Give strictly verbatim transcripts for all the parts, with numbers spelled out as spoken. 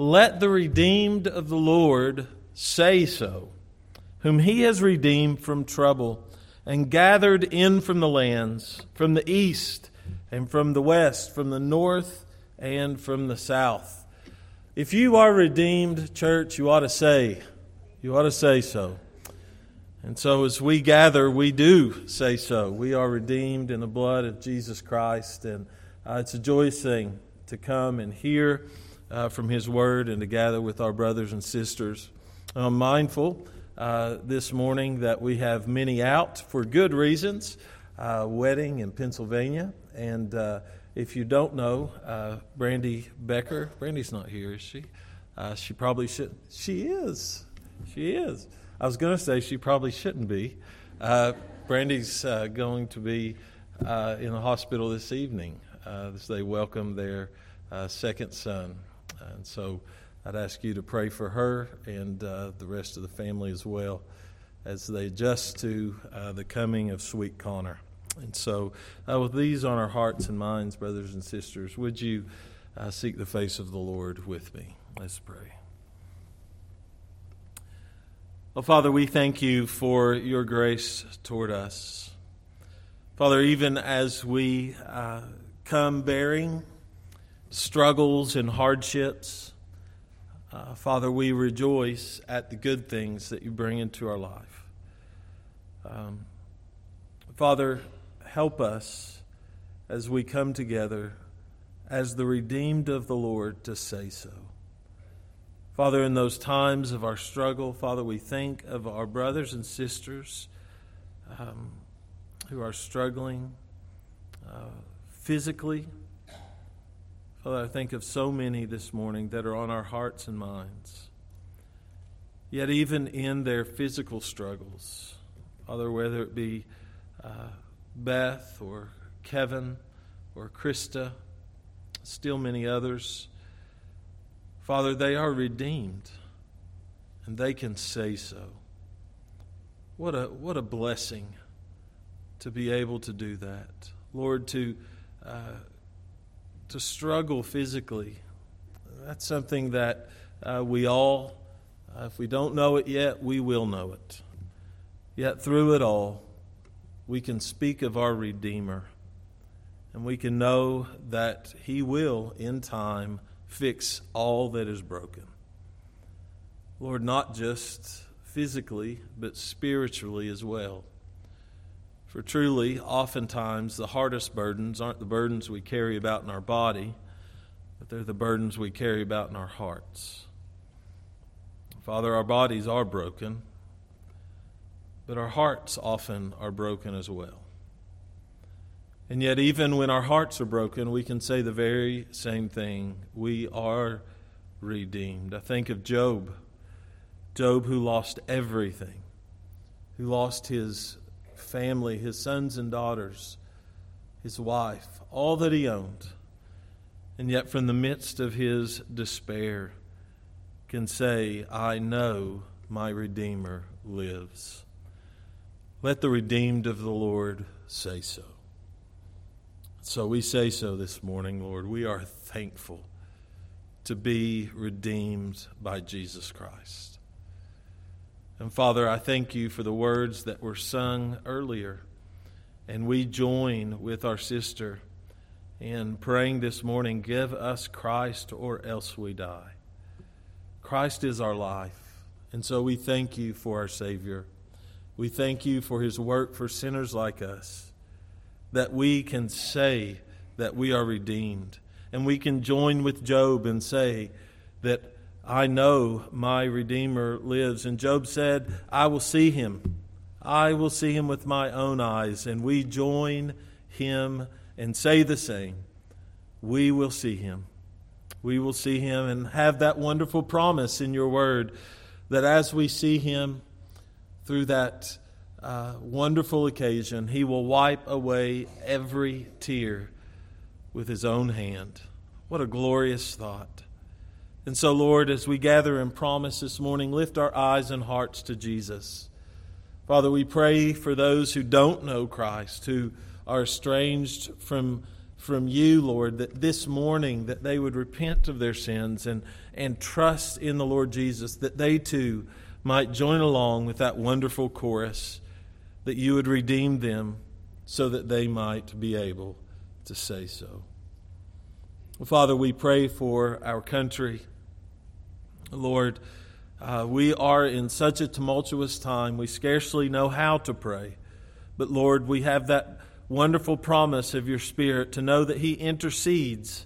let the redeemed of the Lord say so, whom he has redeemed from trouble and gathered in from the lands, from the east and from the west, from the north and from the south. If you are redeemed, church, you ought to say, you ought to say so. And so as we gather, we do say so. We are redeemed in the blood of Jesus Christ, and uh, it's a joyous thing to come and hear uh, from His Word and to gather with our brothers and sisters. I'm mindful uh, this morning that we have many out for good reasons, uh, wedding in Pennsylvania, and uh, if you don't know, uh, Brandy Becker, Brandy's not here, is she? Uh, she probably should. She is. She is. I was going to say she probably shouldn't be. Uh, Brandy's uh, going to be uh, in the hospital this evening uh, as they welcome their uh, second son. And so I'd ask you to pray for her and uh, the rest of the family as well as they adjust to uh, the coming of sweet Connor. And so uh, with these on our hearts and minds, brothers and sisters, would you uh, seek the face of the Lord with me? Let's pray. Oh, Father, we thank you for your grace toward us. Father, even as we uh, come bearing struggles and hardships, uh, Father, we rejoice at the good things that you bring into our life. Um, Father, help us as we come together as the redeemed of the Lord to say so. Father, in those times of our struggle, Father, we think of our brothers and sisters um, who are struggling uh, physically. Father, I think of so many this morning that are on our hearts and minds. Yet even in their physical struggles, Father, whether it be uh, Beth or Kevin or Krista, still many others, Father, they are redeemed, and they can say so. What a what a blessing to be able to do that, Lord. To uh, to struggle physically, that's something that uh, we all, uh, if we don't know it yet, we will know it. Yet through it all, we can speak of our Redeemer, and we can know that He will, in time, fix all that is broken. Lord, not just physically, but spiritually as well. For truly, oftentimes, the hardest burdens aren't the burdens we carry about in our body, but they're the burdens we carry about in our hearts. Father, our bodies are broken, but our hearts often are broken as well. And yet, even when our hearts are broken, we can say the very same thing. We are redeemed. I think of Job. Job, who lost everything, who lost his family, his sons and daughters, his wife, all that he owned. And yet, from the midst of his despair, can say, I know my Redeemer lives. Let the redeemed of the Lord say so. So we say so this morning, Lord. We are thankful to be redeemed by Jesus Christ. And Father, I thank you for the words that were sung earlier. And we join with our sister in praying this morning, give us Christ or else we die. Christ is our life. And so we thank you for our Savior. We thank you for His work for sinners like us, that we can say that we are redeemed. And we can join with Job and say that I know my Redeemer lives. And Job said, I will see Him. I will see Him with my own eyes. And we join Him and say the same. We will see Him. We will see Him and have that wonderful promise in your word that as we see Him through that Uh, wonderful occasion, He will wipe away every tear with His own hand. What a glorious thought. And so, Lord, as we gather in promise this morning, lift our eyes and hearts to Jesus. Father, we pray for those who don't know Christ, who are estranged from from you, Lord, that this morning that they would repent of their sins and, and trust in the Lord Jesus, that they too might join along with that wonderful chorus, that you would redeem them so that they might be able to say so. Well, Father, we pray for our country. Lord, uh, we are in such a tumultuous time, we scarcely know how to pray. But Lord, we have that wonderful promise of your Spirit to know that He intercedes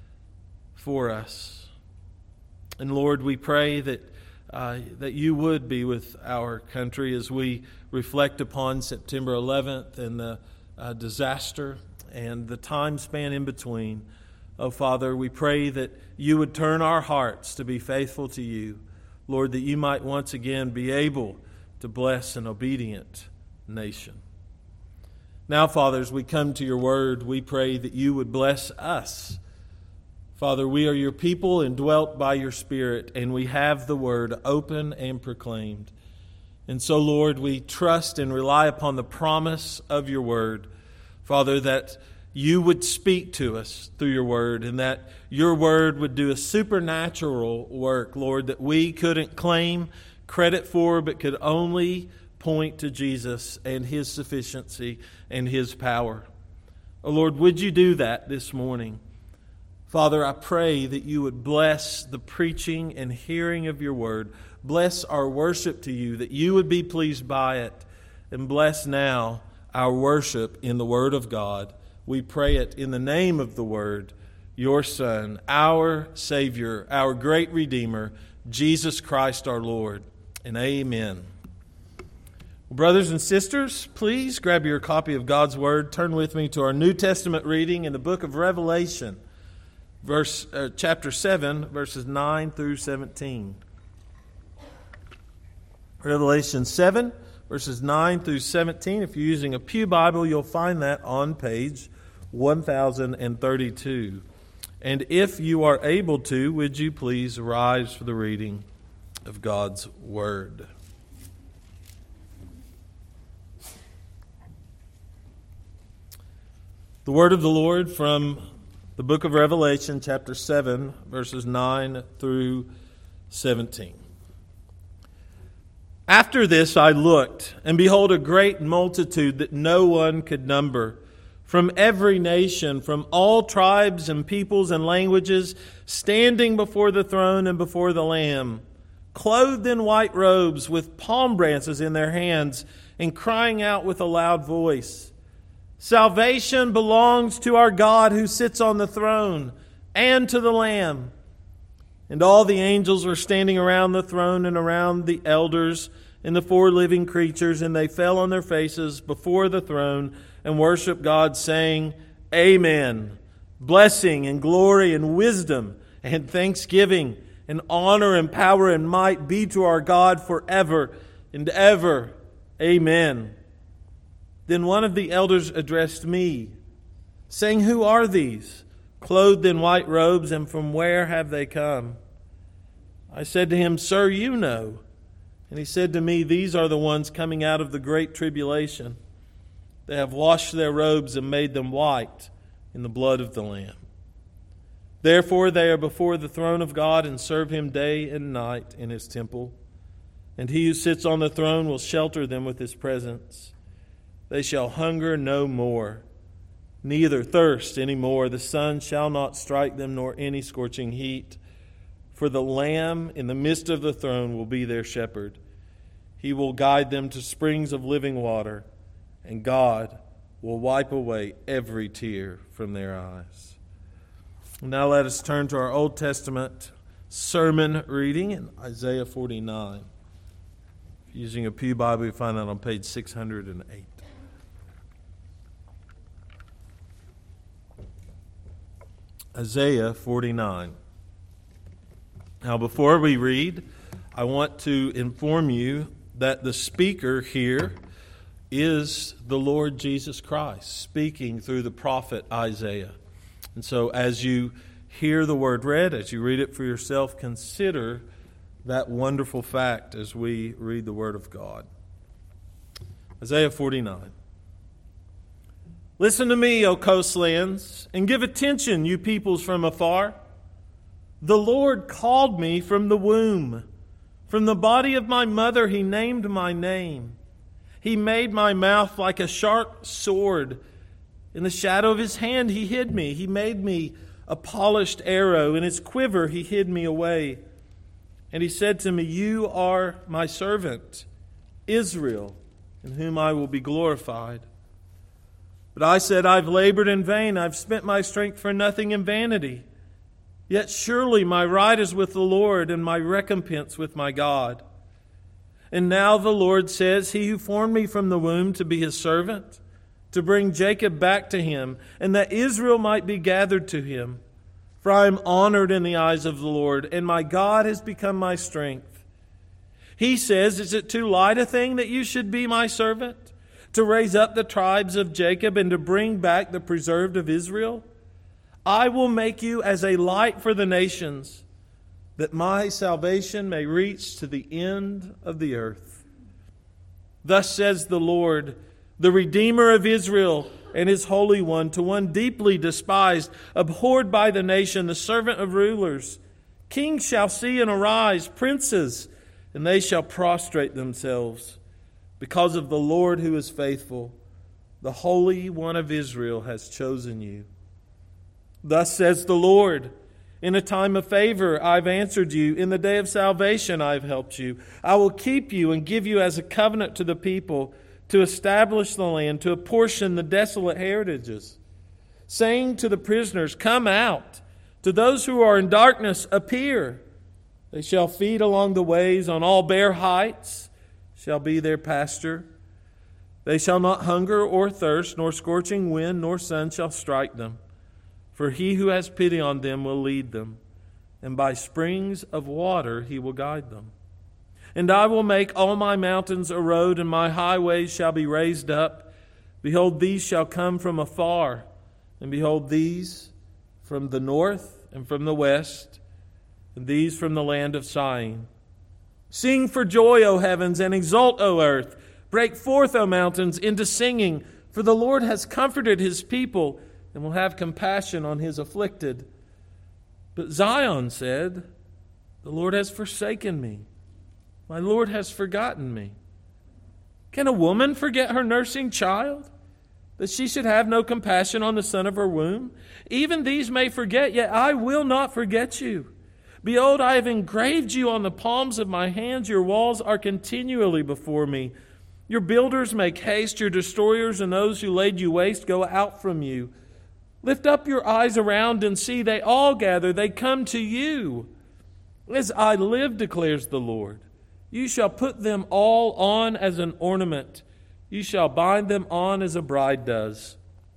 for us. And Lord, we pray that uh, that you would be with our country as we reflect upon September eleventh and the uh, disaster and the time span in between. Oh, Father, we pray that you would turn our hearts to be faithful to you. Lord, that you might once again be able to bless an obedient nation. Now, Father, as we come to your word, we pray that you would bless us. Father, we are your people indwelt by your Spirit, and we have the word open and proclaimed. And so, Lord, we trust and rely upon the promise of your word, Father, that you would speak to us through your word, and that your word would do a supernatural work, Lord, that we couldn't claim credit for, but could only point to Jesus and his sufficiency and his power. Oh, Lord, would you do that this morning? Father, I pray that you would bless the preaching and hearing of your word. Bless our worship to you, that you would be pleased by it. And bless now our worship in the word of God. We pray it in the name of the word, your Son, our Savior, our great Redeemer, Jesus Christ our Lord. And amen. Brothers and sisters, please grab your copy of God's Word. Turn with me to our New Testament reading in the book of Revelation, verse uh, chapter seven, verses nine through seventeen. Revelation seven, verses nine through seventeen. If you're using a Pew Bible, you'll find that on page one thousand thirty-two. And if you are able to, would you please rise for the reading of God's Word. The word of the Lord from the book of Revelation, chapter seven, verses nine through seventeen. After this I looked, and behold, a great multitude that no one could number, from every nation, from all tribes and peoples and languages, standing before the throne and before the Lamb, clothed in white robes, with palm branches in their hands, and crying out with a loud voice, "Salvation belongs to our God who sits on the throne and to the Lamb." And all the angels were standing around the throne and around the elders and the four living creatures, and they fell on their faces before the throne and worshiped God, saying, "Amen. Blessing and glory and wisdom and thanksgiving and honor and power and might be to our God forever and ever. Amen." Then one of the elders addressed me, saying, "Who are these, clothed in white robes, and from where have they come?" I said to him, "Sir, you know." And he said to me, "These are the ones coming out of the great tribulation. They have washed their robes and made them white in the blood of the Lamb. Therefore they are before the throne of God and serve him day and night in his temple. And he who sits on the throne will shelter them with his presence. They shall hunger no more, neither thirst any more. The sun shall not strike them, nor any scorching heat. For the Lamb in the midst of the throne will be their shepherd. He will guide them to springs of living water, and God will wipe away every tear from their eyes." Now let us turn to our Old Testament sermon reading in Isaiah forty-nine. Using a Pew Bible, you find that on page six hundred eight. Isaiah forty-nine. Now, before we read, I want to inform you that the speaker here is the Lord Jesus Christ, speaking through the prophet Isaiah. And so as you hear the word read, as you read it for yourself, consider that wonderful fact as we read the word of God. Isaiah forty-nine. Listen to me, O coastlands, and give attention, you peoples from afar. The Lord called me from the womb. From the body of my mother he named my name. He made my mouth like a sharp sword. In the shadow of his hand he hid me. He made me a polished arrow. In his quiver he hid me away. And he said to me, you are my servant, Israel, in whom I will be glorified. But I said, I've labored in vain. I've spent my strength for nothing in vanity. Yet surely my right is with the Lord, and my recompense with my God. And now the Lord says, he who formed me from the womb to be his servant, to bring Jacob back to him, and that Israel might be gathered to him. For I am honored in the eyes of the Lord, and my God has become my strength. He says, is it too light a thing that you should be my servant, to raise up the tribes of Jacob and to bring back the preserved of Israel? I will make you as a light for the nations, that my salvation may reach to the end of the earth. Thus says the Lord, the Redeemer of Israel and his Holy One, to one deeply despised, abhorred by the nation, the servant of rulers. Kings shall see and arise, princes, and they shall prostrate themselves. Because of the Lord who is faithful, the Holy One of Israel has chosen you. Thus says the Lord, in a time of favor I've answered you. In the day of salvation I've helped you. I will keep you and give you as a covenant to the people, to establish the land, to apportion the desolate heritages. Saying to the prisoners, come out. To those who are in darkness, appear. They shall feed along the ways, on all bare heights shall be their pasture. They shall not hunger or thirst, nor scorching wind nor sun shall strike them. For he who has pity on them will lead them, and by springs of water he will guide them. And I will make all my mountains a road, and my highways shall be raised up. Behold, these shall come from afar, and behold, these from the north and from the west, and these from the land of sighing. Sing for joy, O heavens, and exult, O earth. Break forth, O mountains, into singing, for the Lord has comforted his people and will have compassion on his afflicted. But Zion said, the Lord has forsaken me. My Lord has forgotten me. Can a woman forget her nursing child, that she should have no compassion on the son of her womb? Even these may forget, yet I will not forget you. Behold, I have engraved you on the palms of my hands. Your walls are continually before me. Your builders make haste. Your destroyers and those who laid you waste go out from you. Lift up your eyes around and see, they all gather. They come to you. As I live, declares the Lord, you shall put them all on as an ornament. You shall bind them on as a bride does.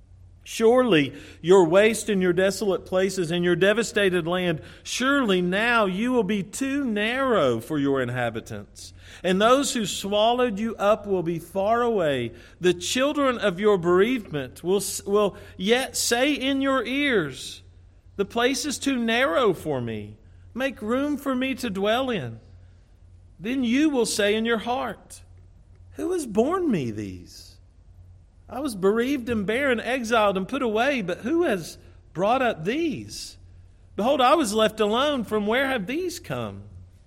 Surely your waste and your desolate places and your devastated land, surely now you will be too narrow for your inhabitants. And those who swallowed you up will be far away. The children of your bereavement will, will yet say in your ears, the place is too narrow for me. Make room for me to dwell in. Then you will say in your heart, who has borne me these? I was bereaved and barren, exiled and put away, but who has brought up these? Behold, I was left alone. From where have these come?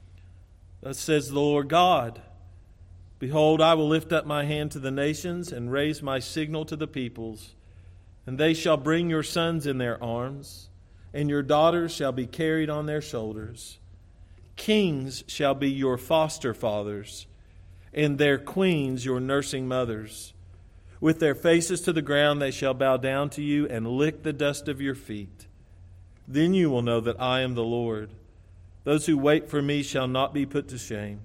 Thus says the Lord God, behold, I will lift up my hand to the nations and raise my signal to the peoples, and they shall bring your sons in their arms, and your daughters shall be carried on their shoulders. Kings shall be your foster fathers, and their queens your nursing mothers. With their faces to the ground they shall bow down to you and lick the dust of your feet. Then you will know that I am the Lord. Those who wait for me shall not be put to shame.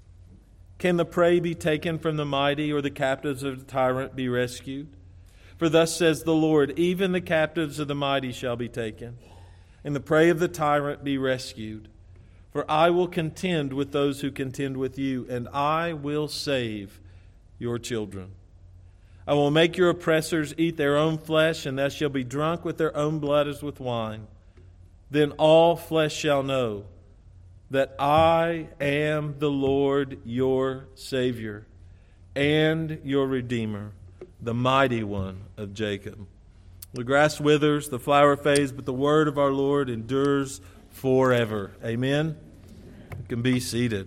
Can the prey be taken from the mighty, or the captives of the tyrant be rescued? For thus says the Lord, even the captives of the mighty shall be taken, and the prey of the tyrant be rescued. For I will contend with those who contend with you, and I will save your children. I will make your oppressors eat their own flesh, and they shall be drunk with their own blood as with wine. Then all flesh shall know that I am the Lord your Savior and your Redeemer, the mighty one of Jacob. The grass withers, the flower fades, but the word of our Lord endures forever. Amen? You can be seated.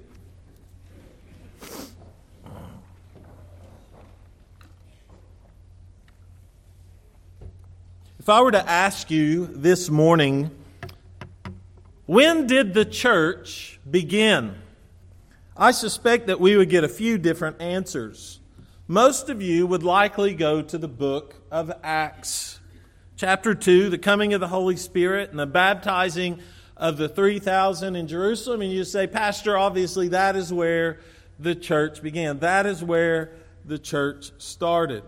If I were to ask you this morning, when did the church begin? I suspect that we would get a few different answers. Most of you would likely go to the book of Acts. Chapter two, the coming of the Holy Spirit and the baptizing of the three thousand in Jerusalem. And you say, Pastor, obviously that is where the church began. That is where the church started.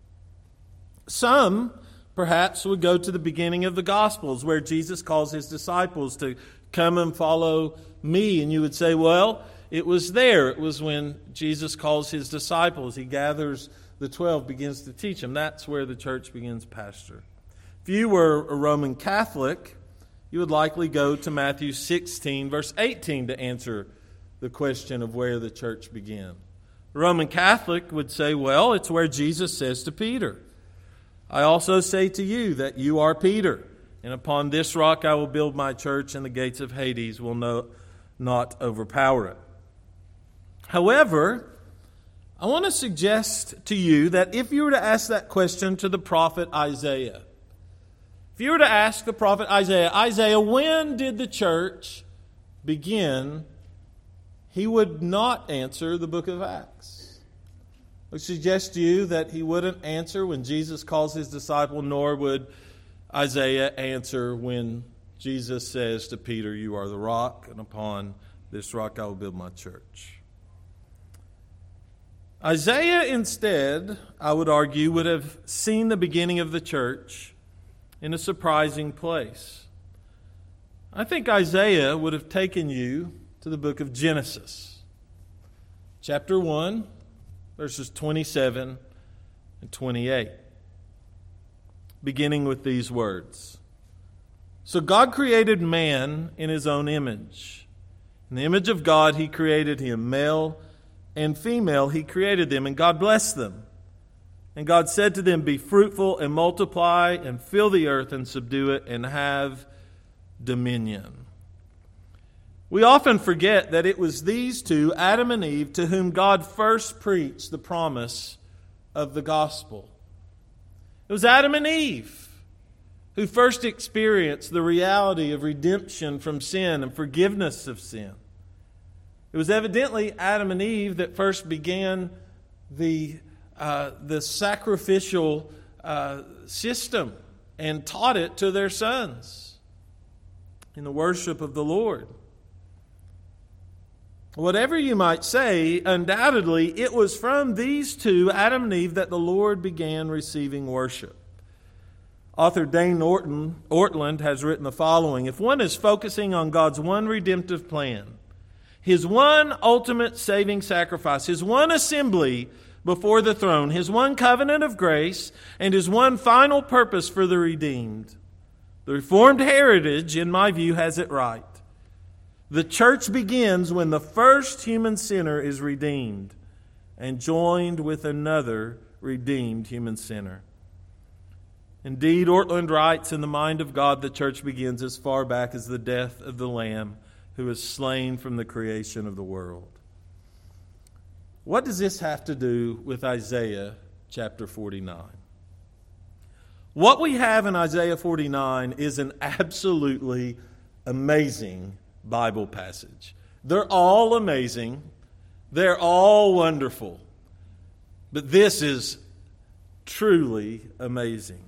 Some perhaps would go to the beginning of the Gospels where Jesus calls his disciples to come and follow me. And you would say, well, it was there. It was when Jesus calls his disciples. He gathers the twelve, begins to teach them. That's where the church begins, Pastor. If you were a Roman Catholic, you would likely go to Matthew sixteen, verse eighteen to answer the question of where the church began. A Roman Catholic would say, well, it's where Jesus says to Peter, I also say to you that you are Peter, and upon this rock I will build my church, and the gates of Hades will no, not overpower it. However, I want to suggest to you that if you were to ask that question to the prophet Isaiah, if you were to ask the prophet Isaiah, Isaiah, when did the church begin? He would not answer the book of Acts. I would suggest to you that he wouldn't answer when Jesus calls his disciple, nor would Isaiah answer when Jesus says to Peter, you are the rock, and upon this rock I will build my church. Isaiah instead, I would argue, would have seen the beginning of the church in a surprising place. I think Isaiah would have taken you to the book of Genesis, chapter one, verses twenty-seven and twenty-eight, beginning with these words. So God created man in his own image. In the image of God he created him, male and female he created them, and God blessed them. And God said to them, be fruitful and multiply and fill the earth and subdue it and have dominion. We often forget that it was these two, Adam and Eve, to whom God first preached the promise of the gospel. It was Adam and Eve who first experienced the reality of redemption from sin and forgiveness of sin. It was evidently Adam and Eve that first began the, uh, the sacrificial uh, system and taught it to their sons in the worship of the Lord. Whatever you might say, undoubtedly it was from these two, Adam and Eve, that the Lord began receiving worship. Author Dane Orton, Ortland has written the following: if one is focusing on God's one redemptive plan, His one ultimate saving sacrifice, His one assembly before the throne, His one covenant of grace, and His one final purpose for the redeemed, the Reformed heritage, in my view, has it right. The church begins when the first human sinner is redeemed and joined with another redeemed human sinner. Indeed, Ortland writes, in the mind of God, the church begins as far back as the death of the Lamb who was slain from the creation of the world. What does this have to do with Isaiah chapter forty-nine? What we have in Isaiah forty-nine is an absolutely amazing Bible passage. They're all amazing. They're all wonderful. But this is truly amazing.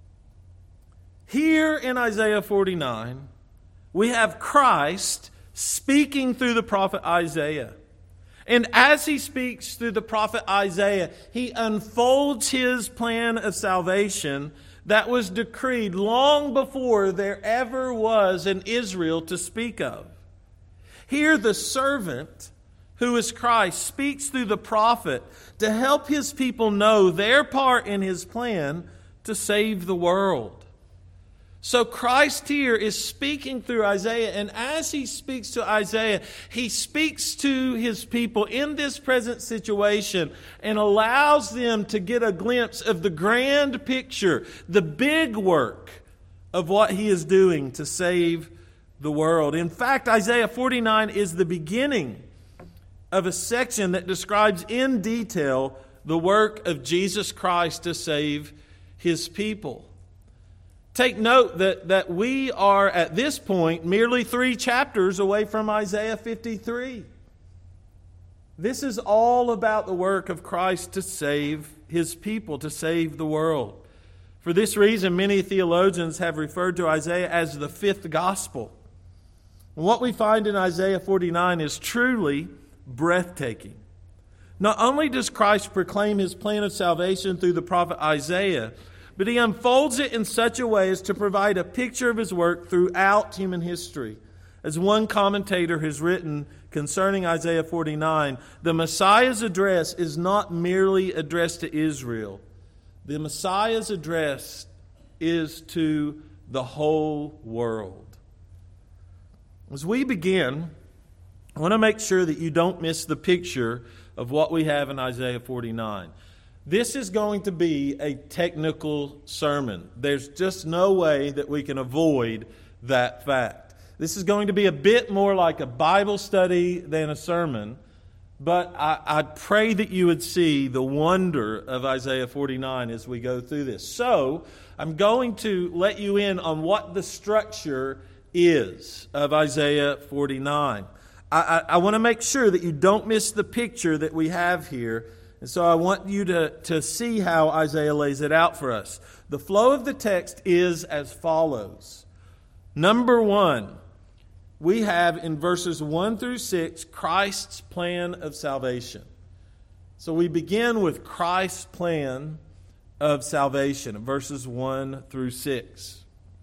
Here in Isaiah forty-nine, we have Christ speaking through the prophet Isaiah. And as he speaks through the prophet Isaiah, he unfolds his plan of salvation that was decreed long before there ever was an Israel to speak of. Here the servant, who is Christ, speaks through the prophet to help his people know their part in his plan to save the world. So Christ here is speaking through Isaiah, and as he speaks to Isaiah, he speaks to his people in this present situation and allows them to get a glimpse of the grand picture, the big work of what he is doing to save the world. In fact, Isaiah forty-nine is the beginning of a section that describes in detail the work of Jesus Christ to save his people. Take note that, that we are at this point merely three chapters away from Isaiah fifty-three. This is all about the work of Christ to save his people, to save the world. For this reason, many theologians have referred to Isaiah as the fifth gospel. And what we find in Isaiah forty-nine is truly breathtaking. Not only does Christ proclaim his plan of salvation through the prophet Isaiah, but he unfolds it in such a way as to provide a picture of his work throughout human history. As one commentator has written concerning Isaiah forty-nine, the Messiah's address is not merely addressed to Israel. The Messiah's address is to the whole world. As we begin, I want to make sure that you don't miss the picture of what we have in Isaiah forty-nine. This is going to be a technical sermon. There's just no way that we can avoid that fact. This is going to be a bit more like a Bible study than a sermon, but I, I pray that you would see the wonder of Isaiah forty-nine as we go through this. So, I'm going to let you in on what the structure is of Isaiah forty-nine. I, I, I want to make sure that you don't miss the picture that we have here. And so I want you to, to see how Isaiah lays it out for us. The flow of the text is as follows. Number one, we have in verses one through six, Christ's plan of salvation. So we begin with Christ's plan of salvation, verses one through six.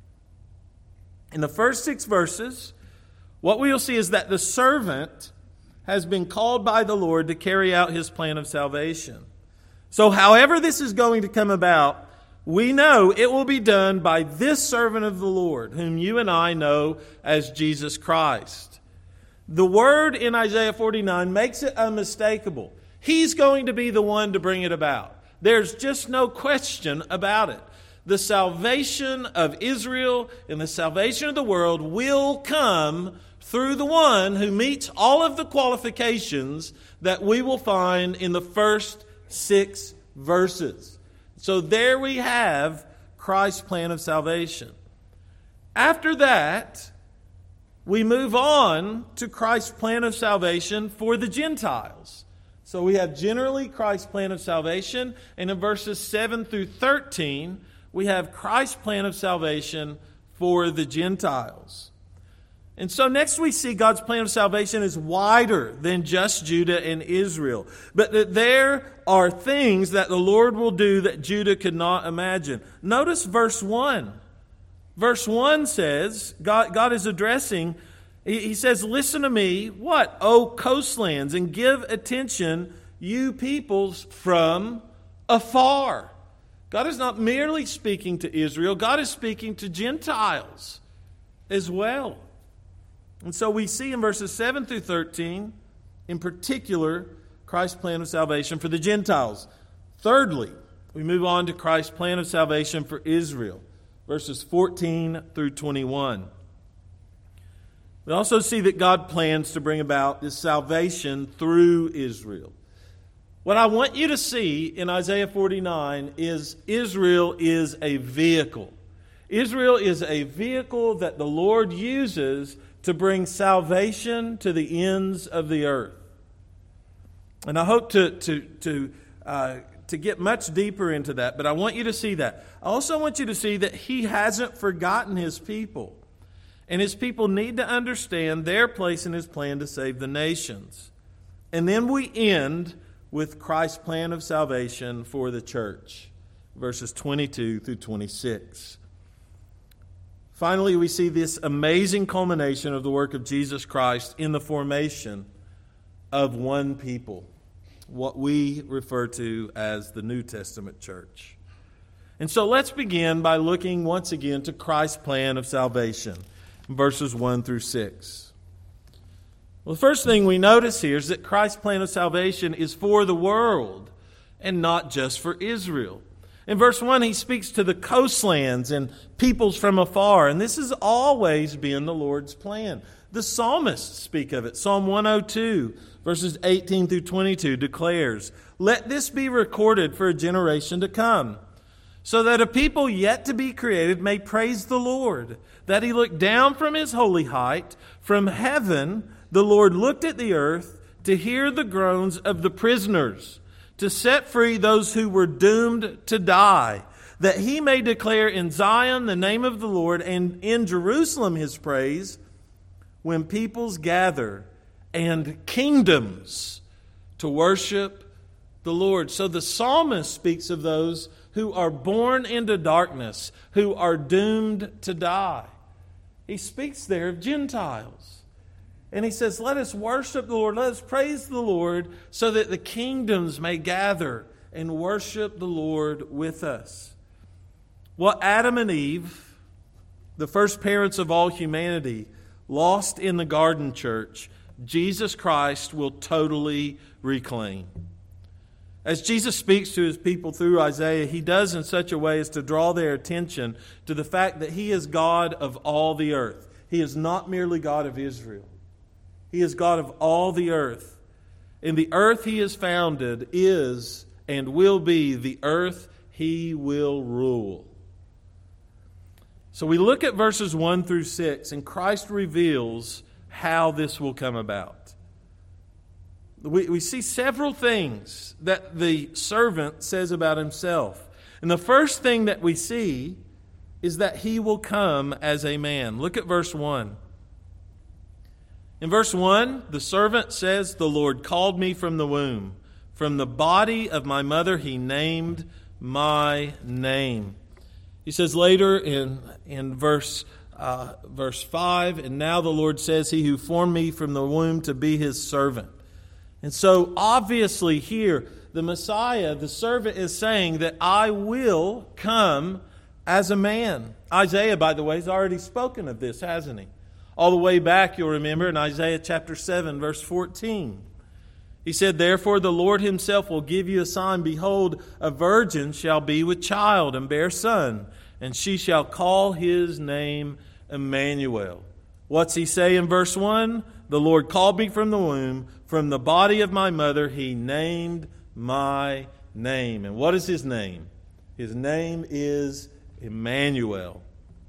In the first six verses, what we will see is that the servant has been called by the Lord to carry out his plan of salvation. So however this is going to come about, we know it will be done by this servant of the Lord, whom you and I know as Jesus Christ. The word in Isaiah forty-nine makes it unmistakable. He's going to be the one to bring it about. There's just no question about it. The salvation of Israel and the salvation of the world will come through the one who meets all of the qualifications that we will find in the first six verses. So there we have Christ's plan of salvation. After that, we move on to Christ's plan of salvation for the Gentiles. So we have generally Christ's plan of salvation, and in verses seven through thirteen, we have Christ's plan of salvation for the Gentiles. And so next we see God's plan of salvation is wider than just Judah and Israel. But that there are things that the Lord will do that Judah could not imagine. Notice verse one. Verse one says, God, God is addressing, he, he says, listen to me, what? O coastlands, and give attention, you peoples from afar. God is not merely speaking to Israel. God is speaking to Gentiles as well. And so we see in verses seven through thirteen, in particular, Christ's plan of salvation for the Gentiles. Thirdly, we move on to Christ's plan of salvation for Israel, verses fourteen through twenty-one. We also see that God plans to bring about this salvation through Israel. What I want you to see in Isaiah forty-nine is Israel is a vehicle. Israel is a vehicle that the Lord uses to bring salvation to the ends of the earth. And I hope to, to, to, uh, to get much deeper into that, but I want you to see that. I also want you to see that He hasn't forgotten His people. And His people need to understand their place in His plan to save the nations. And then we end with Christ's plan of salvation for the church, verses twenty-two through twenty-six. Finally, we see this amazing culmination of the work of Jesus Christ in the formation of one people, what we refer to as the New Testament church. And so let's begin by looking once again to Christ's plan of salvation, verses one through six. Well, the first thing we notice here is that Christ's plan of salvation is for the world and not just for Israel. In verse one, he speaks to the coastlands and peoples from afar, and this has always been the Lord's plan. The psalmists speak of it. Psalm one oh two, verses eighteen through twenty-two declares, "Let this be recorded for a generation to come, so that a people yet to be created may praise the Lord, that he looked down from his holy height. From heaven the Lord looked at the earth to hear the groans of the prisoners, to set free those who were doomed to die, that he may declare in Zion the name of the Lord, and in Jerusalem his praise, when peoples gather and kingdoms to worship the Lord." So the psalmist speaks of those who are born into darkness, who are doomed to die. He speaks there of Gentiles. And he says, let us worship the Lord, let us praise the Lord, so that the kingdoms may gather and worship the Lord with us. What Adam and Eve, the first parents of all humanity, lost in the garden church, Jesus Christ will totally reclaim. As Jesus speaks to his people through Isaiah, he does in such a way as to draw their attention to the fact that he is God of all the earth. He is not merely God of Israel. He is God of all the earth. And the earth he has founded is and will be the earth he will rule. So we look at verses one through six, and Christ reveals how this will come about. We, we see several things that the servant says about himself. And the first thing that we see is that he will come as a man. Look at verse one. In verse one, the servant says, "The Lord called me from the womb. From the body of my mother he named my name." He says later in, in verse, uh, verse five, "And now the Lord says, he who formed me from the womb to be his servant." And so obviously here, the Messiah, the servant, is saying that I will come as a man. Isaiah, by the way, has already spoken of this, hasn't he? All the way back, you'll remember, in Isaiah chapter seven, verse fourteen. He said, "Therefore the Lord himself will give you a sign. Behold, a virgin shall be with child and bear son, and she shall call his name Emmanuel." What's he say in verse one? "The Lord called me from the womb. From the body of my mother he named my name." And what is his name? His name is Emmanuel.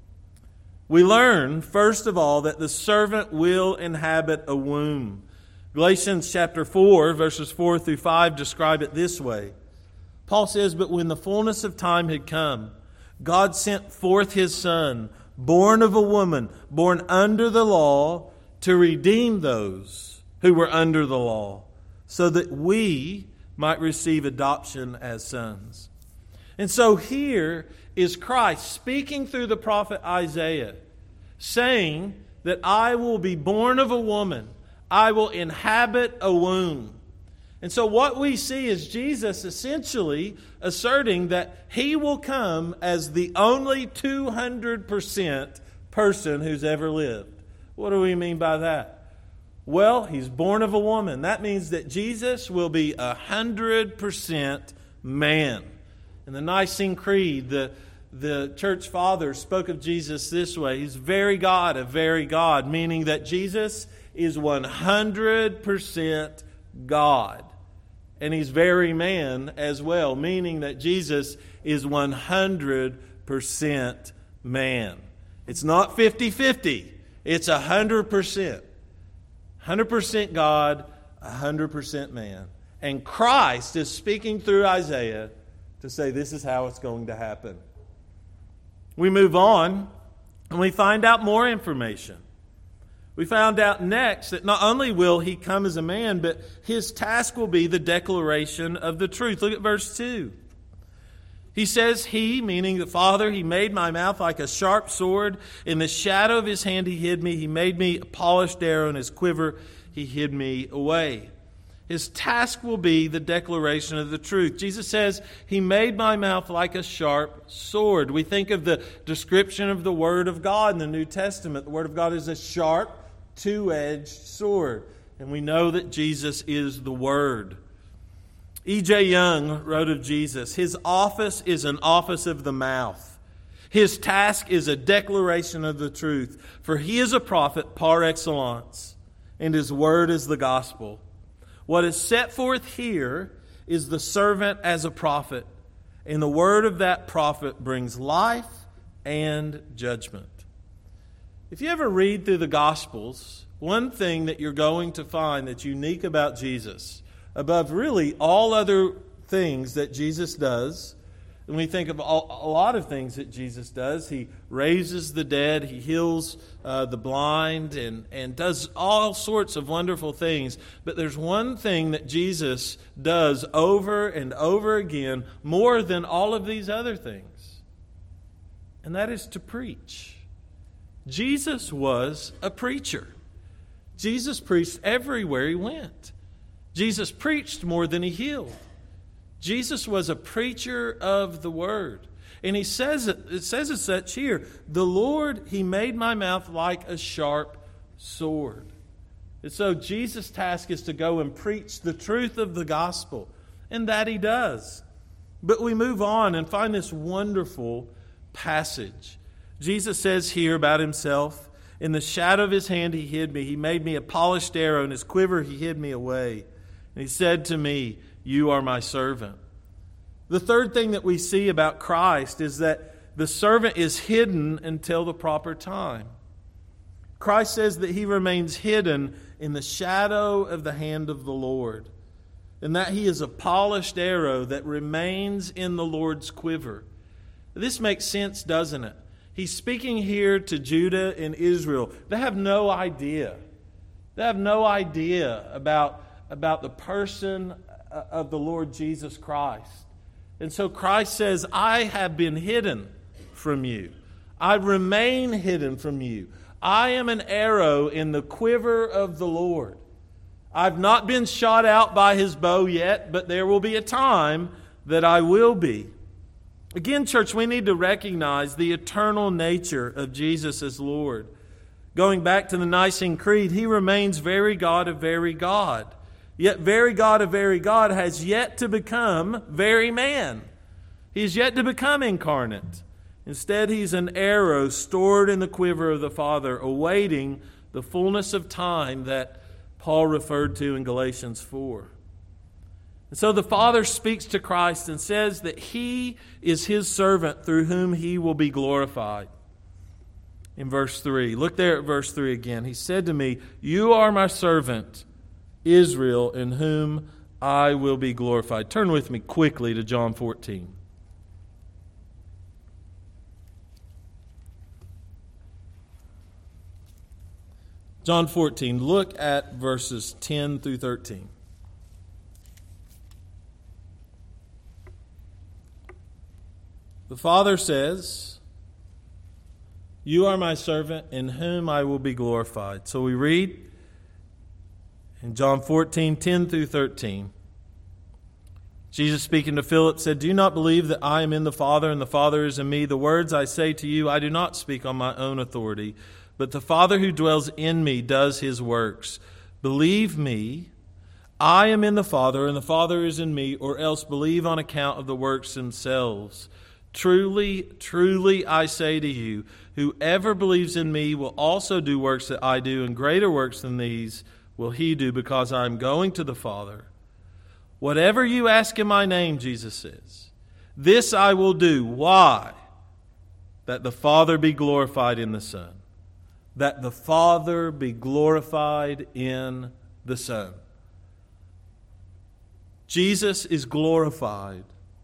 We learn, first of all, that the servant will inhabit a womb. Galatians chapter four, verses four through five describe it this way. Paul says, "But when the fullness of time had come, God sent forth his Son, born of a woman, born under the law, to redeem those who were under the law, so that we might receive adoption as sons." And so here is Christ speaking through the prophet Isaiah, saying that I will be born of a woman. I will inhabit a womb. And so what we see is Jesus essentially asserting that he will come as the only two hundred percent person who's ever lived. What do we mean by that? Well, he's born of a woman. That means that Jesus will be one hundred percent man. In the Nicene Creed, the, the church fathers spoke of Jesus this way. He's very God of very God, meaning that Jesus is one hundred percent God. And he's very man as well, meaning that Jesus is one hundred percent man. It's not fifty-fifty. It's one hundred percent. one hundred percent God, one hundred percent man. And Christ is speaking through Isaiah to say this is how it's going to happen. We move on and we find out more information. We found out next that not only will he come as a man, but his task will be the declaration of the truth. Look at verse two. He says, "He," meaning the Father, "he made my mouth like a sharp sword. In the shadow of his hand he hid me. He made me a polished arrow. In his quiver he hid me away." His task will be the declaration of the truth. Jesus says, He made my mouth like a sharp sword. We think of the description of the Word of God in the New Testament. The Word of God is a sharp, two-edged sword. And we know that Jesus is the Word. E J Young wrote of Jesus, His office is an office of the mouth. His task is a declaration of the truth. For He is a prophet par excellence, and His word is the gospel. What is set forth here is the servant as a prophet, and the word of that prophet brings life and judgment. If you ever read through the Gospels, one thing that you're going to find that's unique about Jesus, above really all other things that Jesus does, and we think of all, a lot of things that Jesus does. He raises the dead, He heals uh, the blind, and, and does all sorts of wonderful things. But there's one thing that Jesus does over and over again, more than all of these other things, and that is to preach. Jesus was a preacher. Jesus preached everywhere He went. Jesus preached more than He healed. Jesus was a preacher of the Word. And he says it, it says as such here, the Lord, He made my mouth like a sharp sword. And so Jesus' task is to go and preach the truth of the gospel. And that He does. But we move on and find this wonderful passage. Jesus says here about Himself, in the shadow of His hand He hid me. He made me a polished arrow. In His quiver He hid me away. And He said to me, You are my servant. The third thing that we see about Christ is that the servant is hidden until the proper time. Christ says that He remains hidden in the shadow of the hand of the Lord, and that He is a polished arrow that remains in the Lord's quiver. This makes sense, doesn't it? He's speaking here to Judah and Israel. They have no idea. They have no idea about, about the person of the Lord Jesus Christ. And so Christ says, I have been hidden from you. I remain hidden from you. I am an arrow in the quiver of the Lord. I've not been shot out by His bow yet, but there will be a time that I will be. Again, church, we need to recognize the eternal nature of Jesus as Lord. Going back to the Nicene Creed, He remains very God of very God. Yet very God of very God has yet to become very man. He is yet to become incarnate. Instead, He's an arrow stored in the quiver of the Father, awaiting the fullness of time that Paul referred to in Galatians four. And so the Father speaks to Christ and says that He is His servant through whom He will be glorified. In verse three, look there at verse three again. He said to me, You are my servant, Israel, in whom I will be glorified. Turn with me quickly to John fourteen. John fourteen, look at verses ten through thirteen. The Father says, You are my servant, in whom I will be glorified. So we read in John fourteen, ten through thirteen. Jesus speaking to Philip said, Do you not believe that I am in the Father and the Father is in me? The words I say to you, I do not speak on my own authority, but the Father who dwells in me does His works. Believe me, I am in the Father and the Father is in me, or else believe on account of the works themselves. Truly, truly, I say to you, whoever believes in me will also do works that I do, and greater works than these will he do, because I am going to the Father. Whatever you ask in my name, Jesus says, this I will do. Why? That the Father be glorified in the Son. That the Father be glorified in the Son. Jesus is glorified,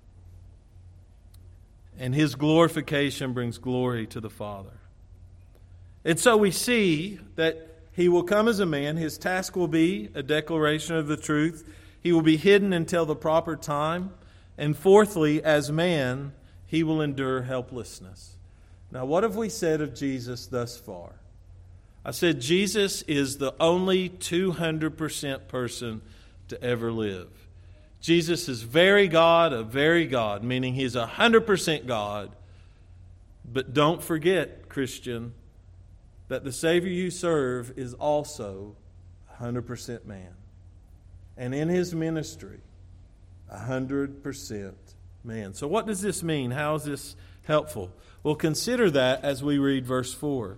and His glorification brings glory to the Father. And so we see that He will come as a man. His task will be a declaration of the truth. He will be hidden until the proper time. And fourthly, as man, He will endure helplessness. Now, what have we said of Jesus thus far? I said Jesus is the only two hundred percent person to ever live. Jesus is very God of very God, meaning He's one hundred percent God. But don't forget, Christian, that the Savior you serve is also one hundred percent man. And in His ministry, one hundred percent man. So what does this mean? How is this helpful? Well, consider that as we read verse four.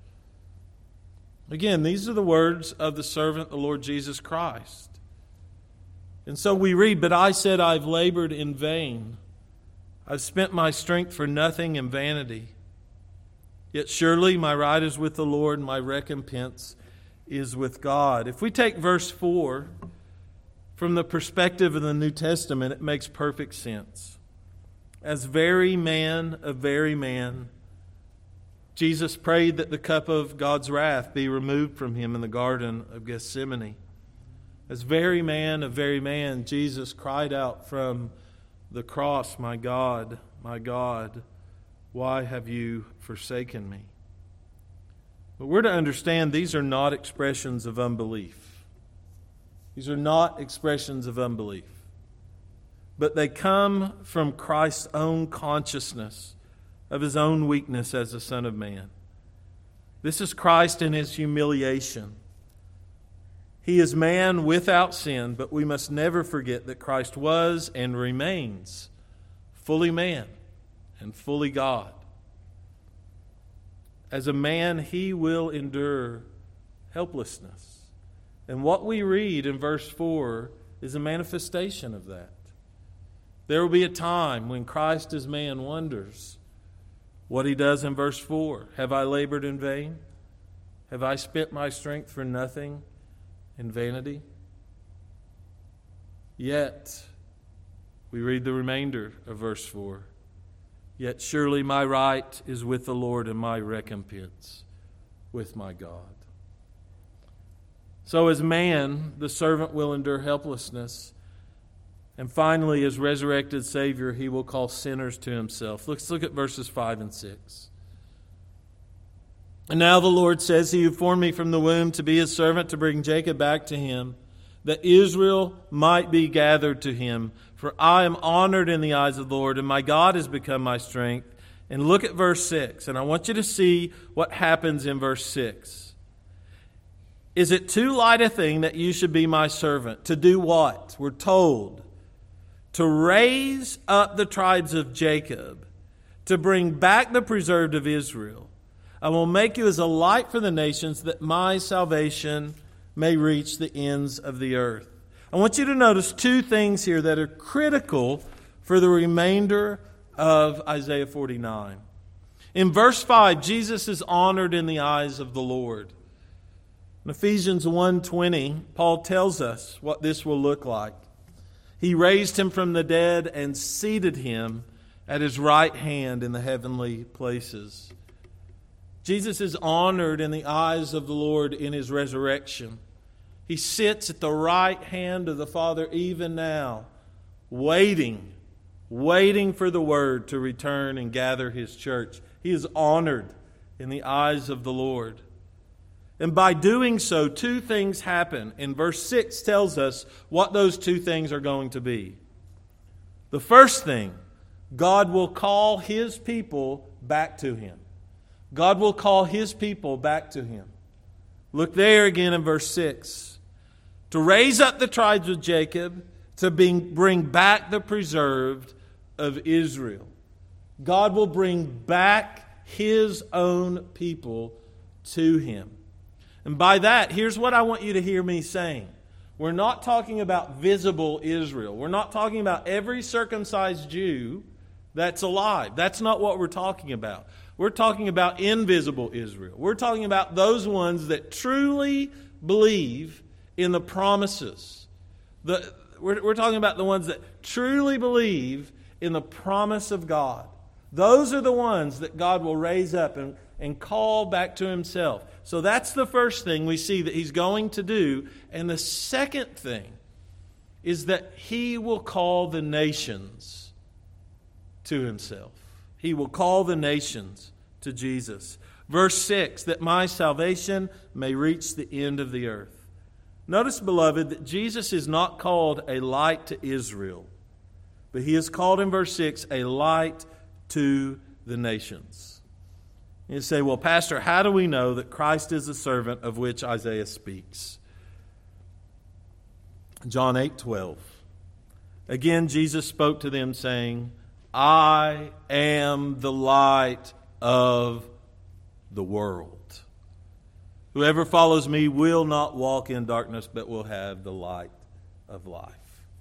Again, these are the words of the servant, the Lord Jesus Christ. And so we read, "But I said, I've labored in vain. I've spent my strength for nothing in vanity. Yet surely my right is with the Lord, and my recompense is with God." If we take verse four from the perspective of the New Testament, it makes perfect sense. As very man of very man, Jesus prayed that the cup of God's wrath be removed from Him in the Garden of Gethsemane. As very man of very man, Jesus cried out from the cross, "My God, my God, why have you forsaken me?" But we're to understand these are not expressions of unbelief. These are not expressions of unbelief. But they come from Christ's own consciousness of His own weakness as the Son of Man. This is Christ in His humiliation. He is man without sin, but we must never forget that Christ was and remains fully man and fully God. As a man, He will endure helplessness. And what we read in verse four is a manifestation of that. There will be a time when Christ as man wonders what He does in verse four. "Have I labored in vain? Have I spent my strength for nothing in vanity?" Yet, we read the remainder of verse four. "Yet surely my right is with the Lord, and my recompense with my God." So as man, the servant will endure helplessness. And finally, as resurrected Savior, He will call sinners to Himself. Let's look at verses five and six. "And now the Lord says, He who formed me from the womb to be His servant, to bring Jacob back to Him, that Israel might be gathered to Him. For I am honored in the eyes of the Lord, and my God has become my strength." And look at verse six, and I want you to see what happens in verse six. "Is it too light a thing that you should be my servant?" To do what? We're told to raise up the tribes of Jacob, to bring back the preserved of Israel. "I will make you as a light for the nations, that my salvation may reach the ends of the earth." I want you to notice two things here that are critical for the remainder of Isaiah forty-nine. In verse five, Jesus is honored in the eyes of the Lord. In Ephesians one twenty, Paul tells us what this will look like. He raised Him from the dead and seated Him at His right hand in the heavenly places. Jesus is honored in the eyes of the Lord in His resurrection. He sits at the right hand of the Father even now, waiting, waiting for the Word to return and gather His church. He is honored in the eyes of the Lord. And by doing so, two things happen. And verse six tells us what those two things are going to be. The first thing, God will call His people back to Him. God will call His people back to Him. Look there again in verse six. "To raise up the tribes of Jacob, to bring back the preserved of Israel." God will bring back His own people to Him. And by that, here's what I want you to hear me saying. We're not talking about visible Israel. We're not talking about every circumcised Jew that's alive. That's not what we're talking about. We're talking about invisible Israel. We're talking about those ones that truly believe in the promises. The, we're, we're talking about the ones that truly believe in the promise of God. Those are the ones that God will raise up and, and call back to Himself. So that's the first thing we see that He's going to do. And the second thing is that He will call the nations to Himself. He will call the nations to Jesus. Verse six, "that my salvation may reach the end of the earth." Notice, beloved, that Jesus is not called a light to Israel, but he is called in verse six a light to the nations. You say, well, Pastor, how do we know that Christ is the servant of which Isaiah speaks? John eight twelve. Again, Jesus spoke to them, saying, I am the light of the world. Whoever follows me will not walk in darkness, but will have the light of life.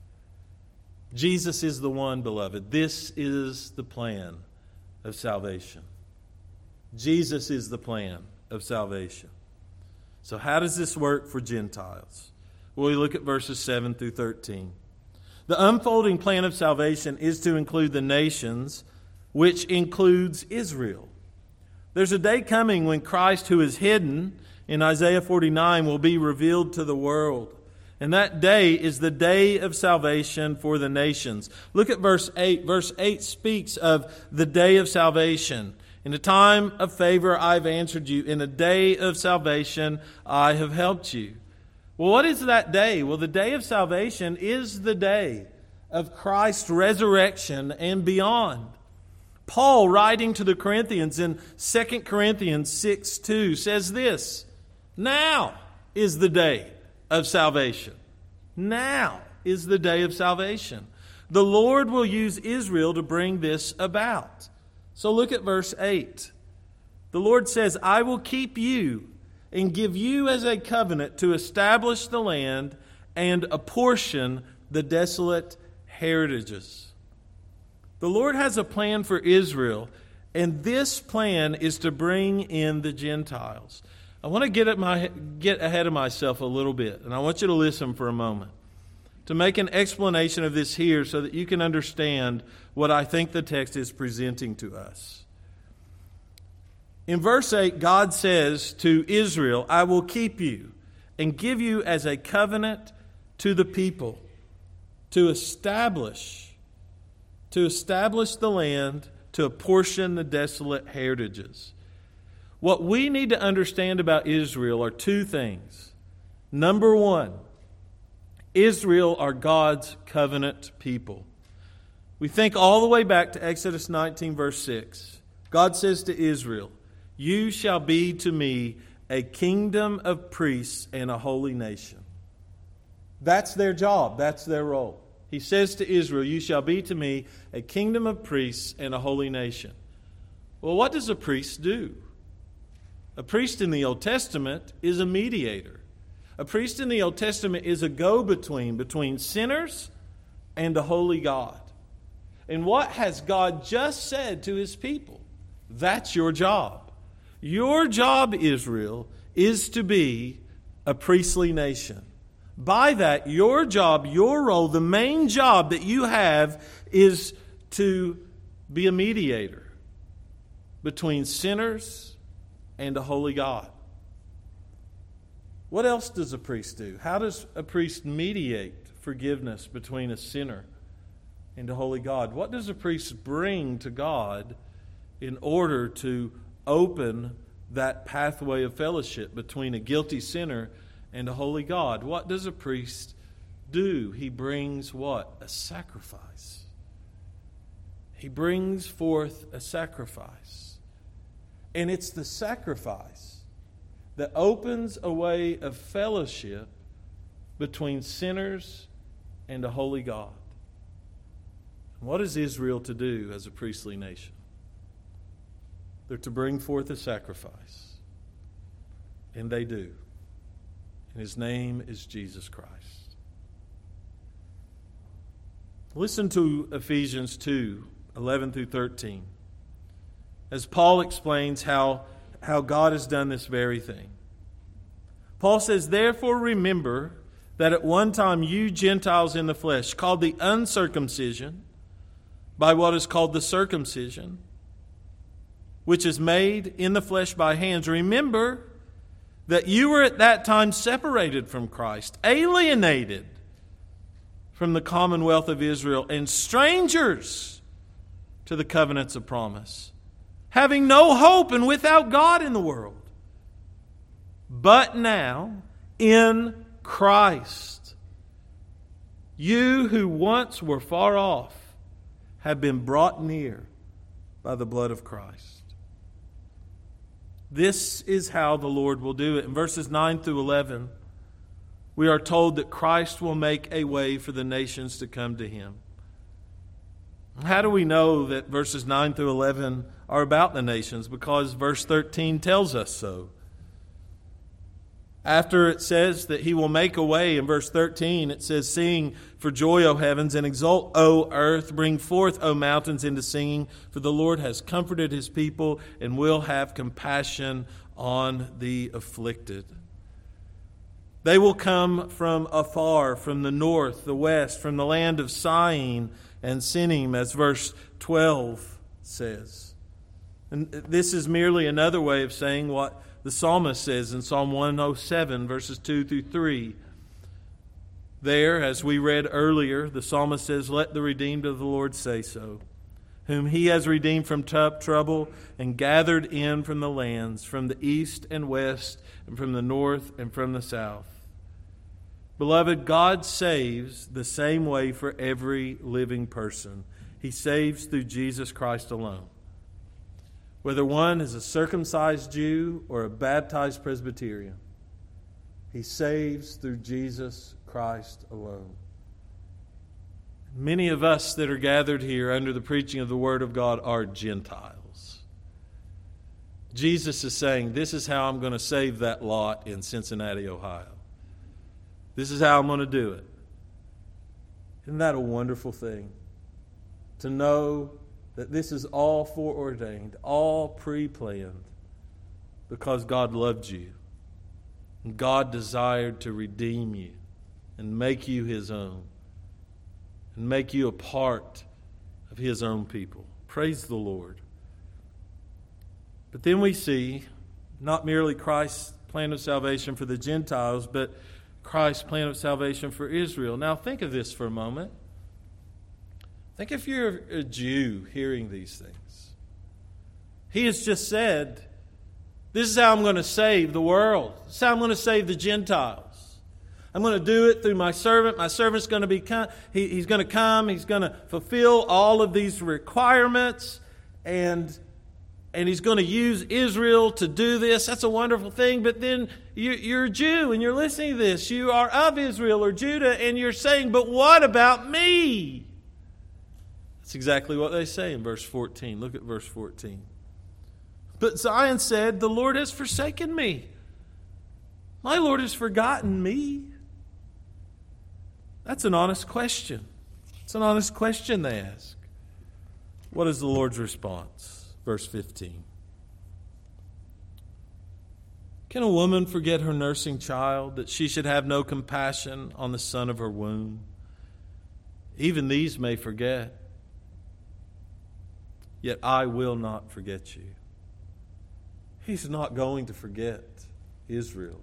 Jesus is the one, beloved. This is the plan of salvation. Jesus is the plan of salvation. So how does this work for Gentiles? Well, we look at verses seven through thirteen. The unfolding plan of salvation is to include the nations, which includes Israel. There's a day coming when Christ, who is hidden in Isaiah forty-nine, will be revealed to the world. And that day is the day of salvation for the nations. Look at verse eight. Verse eight speaks of the day of salvation. In a time of favor, I've answered you. In a day of salvation, I have helped you. Well, what is that day? Well, the day of salvation is the day of Christ's resurrection and beyond. Paul, writing to the Corinthians in Second Corinthians six two, says this, now is the day of salvation. Now is the day of salvation. The Lord will use Israel to bring this about. So look at verse eight. The Lord says, I will keep you and give you as a covenant to establish the land and apportion the desolate heritages. The Lord has a plan for Israel, and this plan is to bring in the Gentiles. I want to get at my get ahead of myself a little bit, and I want you to listen for a moment to make an explanation of this here so that you can understand what I think the text is presenting to us. In verse eight, God says to Israel, I will keep you and give you as a covenant to the people to establish, to establish the land, to apportion the desolate heritages. What we need to understand about Israel are two things. Number one, Israel are God's covenant people. We think all the way back to Exodus nineteen, verse six. God says to Israel, you shall be to me a kingdom of priests and a holy nation. That's their job. That's their role. He says to Israel, you shall be to me a kingdom of priests and a holy nation. Well, what does a priest do? A priest in the Old Testament is a mediator. A priest in the Old Testament is a go-between between sinners and a holy God. And what has God just said to His people? That's your job. Your job, Israel, is to be a priestly nation. By that, your job, your role, the main job that you have is to be a mediator between sinners and a holy God. What else does a priest do? How does a priest mediate forgiveness between a sinner and a holy God? What does a priest bring to God in order to open that pathway of fellowship between a guilty sinner and a holy God? What does a priest do? He brings what? A sacrifice. He brings forth a sacrifice. And it's the sacrifice that opens a way of fellowship between sinners and a holy God. What is Israel to do as a priestly nation? They're to bring forth a sacrifice. And they do. And His name is Jesus Christ. Listen to Ephesians two, eleven through thirteen. As Paul explains how, how God has done this very thing. Paul says, therefore remember that at one time you Gentiles in the flesh, called the uncircumcision by what is called the circumcision, which is made in the flesh by hands. Remember that you were at that time separated from Christ, alienated from the commonwealth of Israel, and strangers to the covenants of promise, having no hope and without God in the world. But now, in Christ. You who once were far off have been brought near by the blood of Christ. This is how the Lord will do it. In verses nine through eleven, we are told that Christ will make a way for the nations to come to Him. How do we know that verses nine through eleven are about the nations? Because verse thirteen tells us so. After it says that He will make a way, in verse thirteen it says, "Sing for joy, O heavens, and exult, O earth. Bring forth, O mountains, into singing, for the Lord has comforted His people and will have compassion on the afflicted." They will come from afar, from the north, the west, from the land of sighing and sinning, as verse twelve says. And this is merely another way of saying what the psalmist says in Psalm one oh seven, verses two through three. There, as we read earlier, the psalmist says, "Let the redeemed of the Lord say so, whom He has redeemed from trouble and gathered in from the lands, from the east and west, and from the north and from the south." Beloved, God saves the same way for every living person. He saves through Jesus Christ alone. Whether one is a circumcised Jew or a baptized Presbyterian, He saves through Jesus Christ alone. Many of us that are gathered here under the preaching of the Word of God are Gentiles. Jesus is saying, this is how I'm going to save that lot in Cincinnati, Ohio. This is how I'm going to do it. Isn't that a wonderful thing? To know that this is all foreordained, all pre-planned, because God loved you. And God desired to redeem you and make you His own. And make you a part of His own people. Praise the Lord. But then we see not merely Christ's plan of salvation for the Gentiles, but Christ's plan of salvation for Israel. Now think of this for a moment. Think if you're a Jew hearing these things. He has just said, this is how I'm going to save the world. This is how I'm going to save the Gentiles. I'm going to do it through my servant. My servant's going to be, he, he's going to come. He's going to fulfill all of these requirements. And And He's going to use Israel to do this. That's a wonderful thing. But then you, you're a Jew and you're listening to this. You are of Israel or Judah and you're saying, but what about me? That's exactly what they say in verse fourteen. Look at verse fourteen. But Zion said, the Lord has forsaken me. My Lord has forgotten me. That's an honest question. It's an honest question they ask. What is the Lord's response? Verse fifteen. Can a woman forget her nursing child, that she should have no compassion on the son of her womb? Even these may forget, yet I will not forget you. He's not going to forget Israel.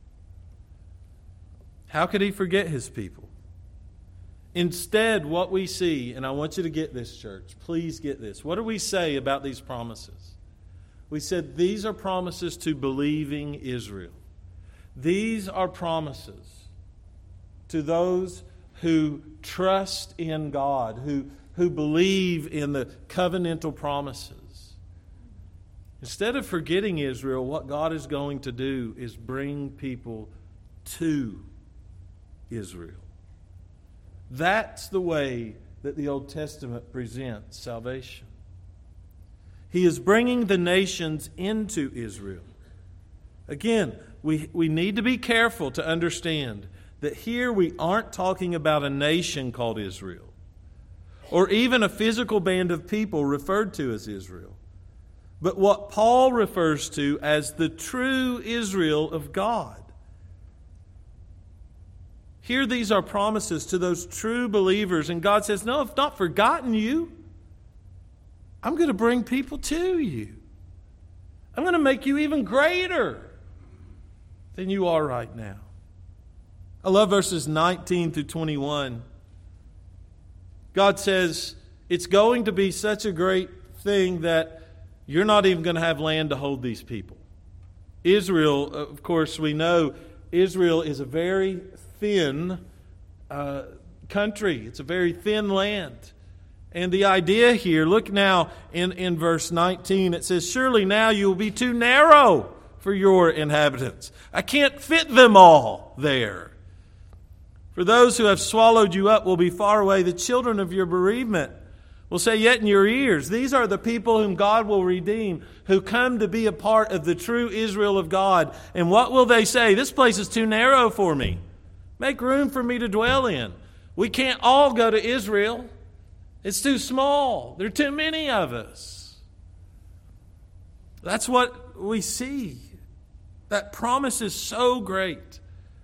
How could He forget His people? Instead, what we see, and I want you to get this, church, please get this. What do we say about these promises? We said these are promises to believing Israel. These are promises to those who trust in God, who, who believe in the covenantal promises. Instead of forgetting Israel, what God is going to do is bring people to Israel. That's the way that the Old Testament presents salvation. He is bringing the nations into Israel. Again, we, we need to be careful to understand that here we aren't talking about a nation called Israel, or even a physical band of people referred to as Israel, but what Paul refers to as the true Israel of God. Here these are promises to those true believers. And God says, no, I've not forgotten you. I'm going to bring people to you. I'm going to make you even greater than you are right now. I love verses nineteen through twenty-one. God says, it's going to be such a great thing that you're not even going to have land to hold these people. Israel, of course, we know, Israel is a very thin uh, country. It's a very thin land. And the idea here, look now in, in verse nineteen, it says, surely now you will be too narrow for your inhabitants. I can't fit them all there. For those who have swallowed you up will be far away. The children of your bereavement will say yet in your ears, these are the people whom God will redeem, who come to be a part of the true Israel of God. And what will they say? This place is too narrow for me. Make room for me to dwell in. We can't all go to Israel. It's too small. There are too many of us. That's what we see. That promise is so great.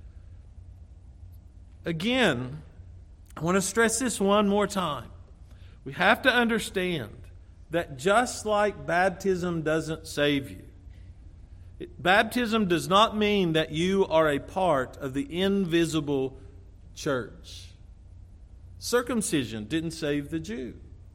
Again, I want to stress this one more time. We have to understand that just like baptism doesn't save you, it, baptism does not mean that you are a part of the invisible church. Circumcision didn't save the Jew.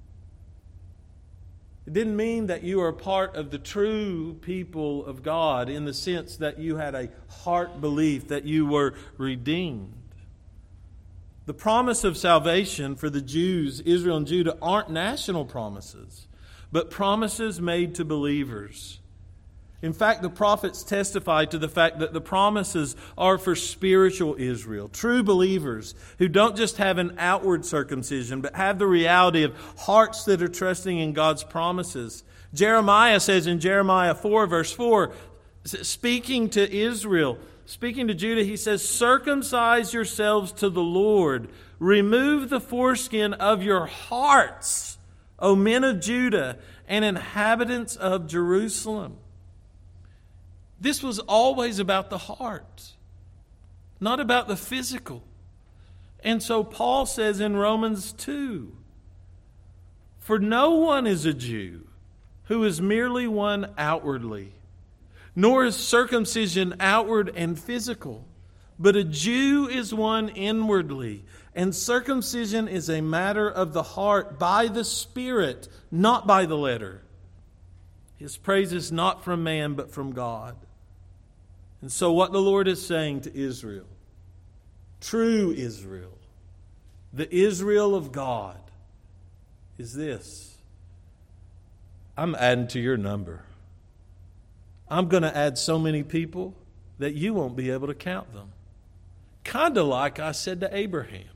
It didn't mean that you are a part of the true people of God in the sense that you had a heart belief that you were redeemed. The promise of salvation for the Jews, Israel and Judah, aren't national promises, but promises made to believers. In fact, the prophets testify to the fact that the promises are for spiritual Israel, true believers who don't just have an outward circumcision, but have the reality of hearts that are trusting in God's promises. Jeremiah says in Jeremiah four, verse four, speaking to Israel, speaking to Judah, he says, circumcise yourselves to the Lord. Remove the foreskin of your hearts, O men of Judah and inhabitants of Jerusalem. This was always about the heart, not about the physical. And so Paul says in Romans two, for no one is a Jew who is merely one outwardly, nor is circumcision outward and physical, but a Jew is one inwardly, and circumcision is a matter of the heart by the Spirit, not by the letter. His praise is not from man, but from God. And so what the Lord is saying to Israel, true Israel, the Israel of God, is this: I'm adding to your number. I'm going to add so many people that you won't be able to count them. Kind of like I said to Abraham.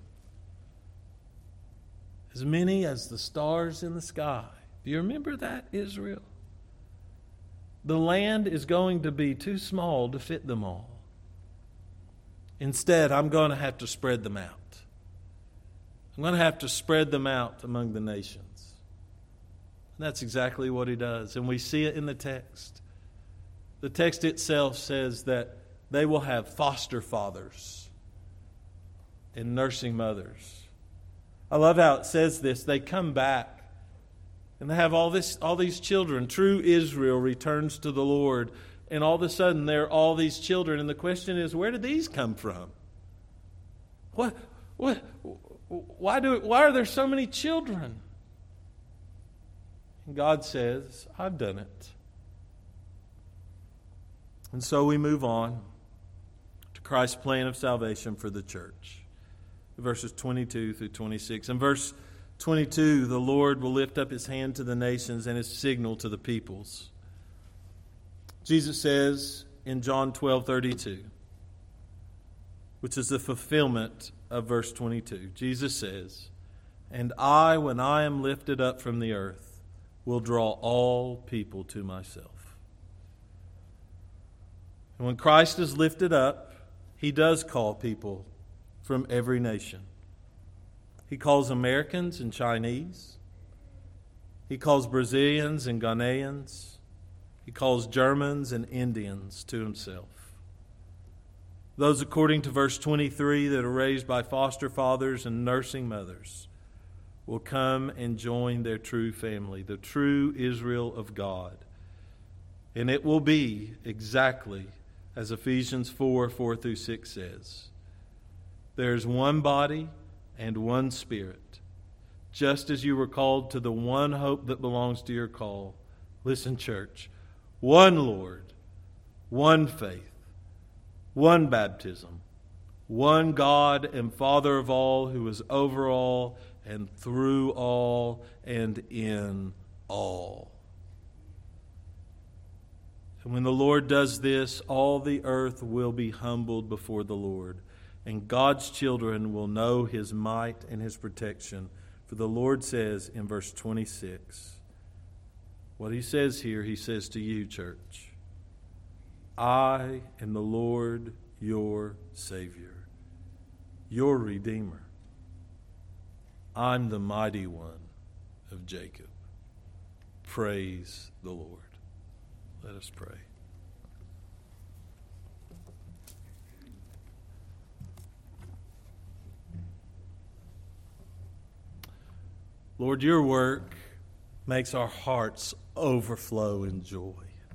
As many as the stars in the sky. Do you remember that, Israel? The land is going to be too small to fit them all. Instead, I'm going to have to spread them out. I'm going to have to spread them out among the nations. And that's exactly what he does. And we see it in the text. The text itself says that they will have foster fathers and nursing mothers. I love how it says this. They come back and they have all this, all these children. True Israel returns to the Lord. And all of a sudden, there are all these children. And the question is, where did these come from? What? What? Why do? Why are there so many children? And God says, I've done it. And so we move on to Christ's plan of salvation for the church. Verses twenty-two through twenty-six. In verse twenty-two, the Lord will lift up his hand to the nations and his signal to the peoples. Jesus says in John twelve thirty-two, which is the fulfillment of verse twenty-two. Jesus says, and I, when I am lifted up from the earth, will draw all people to myself. And when Christ is lifted up, he does call people from every nation. He calls Americans and Chinese. He calls Brazilians and Ghanaians. He calls Germans and Indians to himself. Those, according to verse twenty-three, that are raised by foster fathers and nursing mothers will come and join their true family, the true Israel of God. And it will be exactly as Ephesians four, four through six says. There is one body and one Spirit. Just as you were called to the one hope that belongs to your call. Listen, church. One Lord, one faith, one baptism, one God and Father of all, who is over all and through all and in all. And when the Lord does this, all the earth will be humbled before the Lord, and God's children will know his might and his protection. For the Lord says in verse twenty-six, what he says here, he says to you, church, I am the Lord your Savior, your Redeemer. I'm the mighty one of Jacob. Praise the Lord. Let us pray. Lord, your work makes our hearts overflow in joy.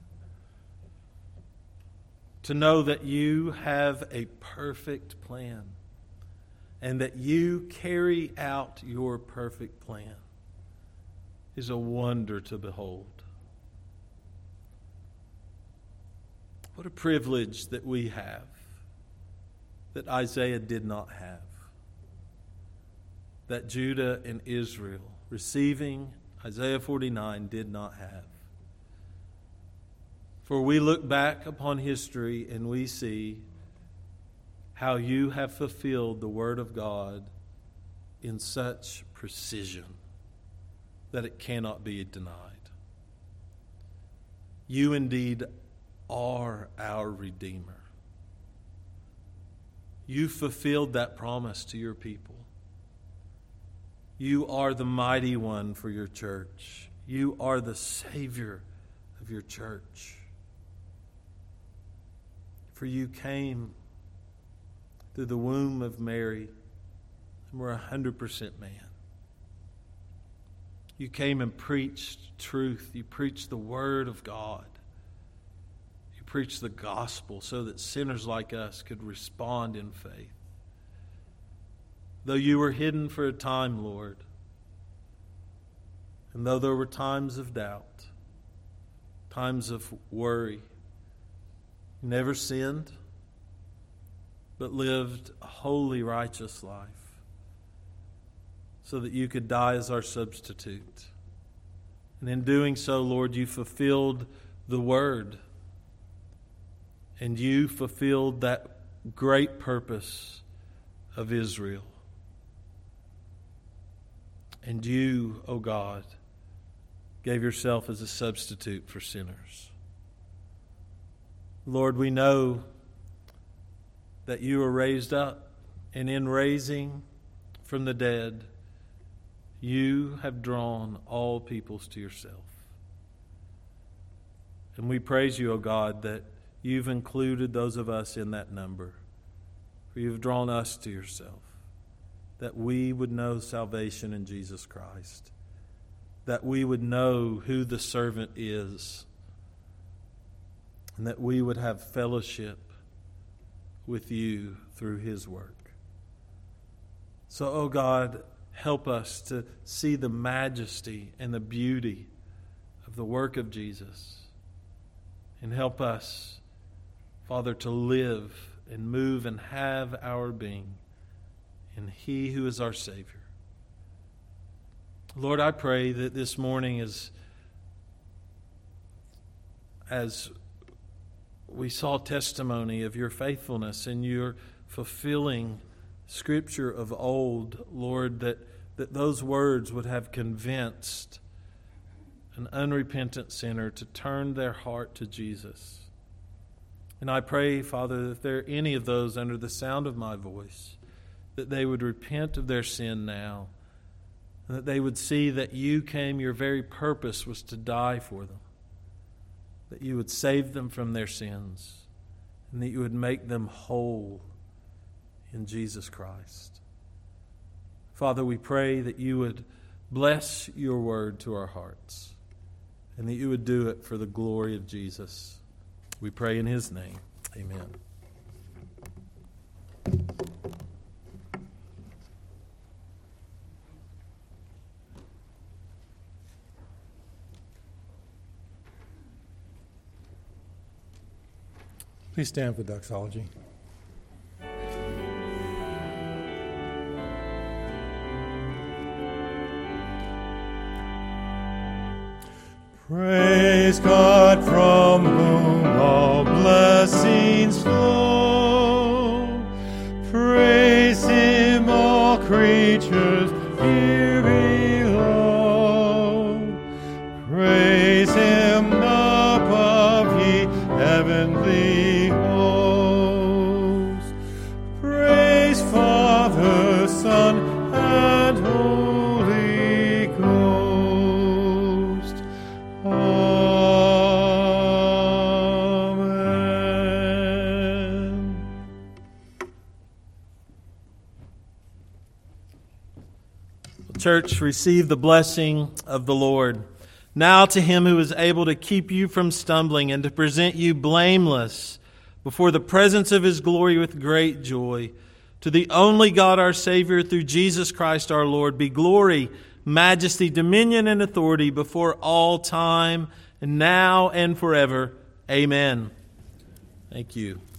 To know that you have a perfect plan and that you carry out your perfect plan is a wonder to behold. What a privilege that we have that Isaiah did not have. That Judah and Israel, receiving Isaiah forty-nine, did not have. For we look back upon history and we see how you have fulfilled the Word of God in such precision that it cannot be denied. You indeed are our Redeemer. You fulfilled that promise to your people. You are the mighty one for your church. You are the Savior of your church. For you came through the womb of Mary and were one hundred percent man. You came and preached truth. You preached the Word of God. You preached the gospel so that sinners like us could respond in faith. Though you were hidden for a time, Lord, and though there were times of doubt, times of worry, you never sinned, but lived a holy, righteous life so that you could die as our substitute. And in doing so, Lord, you fulfilled the word, and you fulfilled that great purpose of Israel. And you, O God, gave yourself as a substitute for sinners. Lord, we know that you are raised up, and in raising from the dead, you have drawn all peoples to yourself. And we praise you, O God, that you've included those of us in that number. For you've drawn us to yourself, that we would know salvation in Jesus Christ, that we would know who the servant is, and that we would have fellowship with you through his work. So, oh God, help us to see the majesty and the beauty of the work of Jesus. And help us, Father, to live and move and have our being in he who is our Savior. Lord, I pray that this morning as, as we saw testimony of your faithfulness and your fulfilling Scripture of old, Lord, that, that those words would have convinced an unrepentant sinner to turn their heart to Jesus. And I pray, Father, that if there are any of those under the sound of my voice, that they would repent of their sin now, and that they would see that you came, your very purpose was to die for them, that you would save them from their sins, and that you would make them whole in Jesus Christ. Father, we pray that you would bless your word to our hearts, and that you would do it for the glory of Jesus. We pray in his name. Amen. Please stand for doxology. Praise God from whom all blessings flow. Praise Him, all creatures here below. Praise Him above, ye heavenly hosts. Praise Father, Son, and Holy Ghost. Amen. Church, receive the blessing of the Lord. Now to Him who is able to keep you from stumbling and to present you blameless before the presence of His glory with great joy, to the only God our Savior through Jesus Christ our Lord, be glory, majesty, dominion, and authority before all time, and now and forever. Amen. Thank you.